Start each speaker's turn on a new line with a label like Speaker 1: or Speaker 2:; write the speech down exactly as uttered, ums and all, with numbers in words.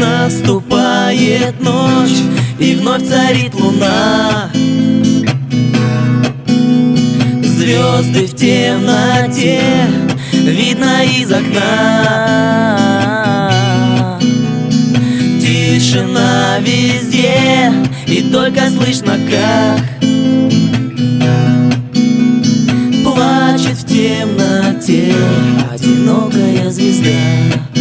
Speaker 1: Наступает ночь, и вновь царит луна. Звезды в темноте видно из окна. Тишина везде, и только слышно, как плачет в темноте одинокая звезда.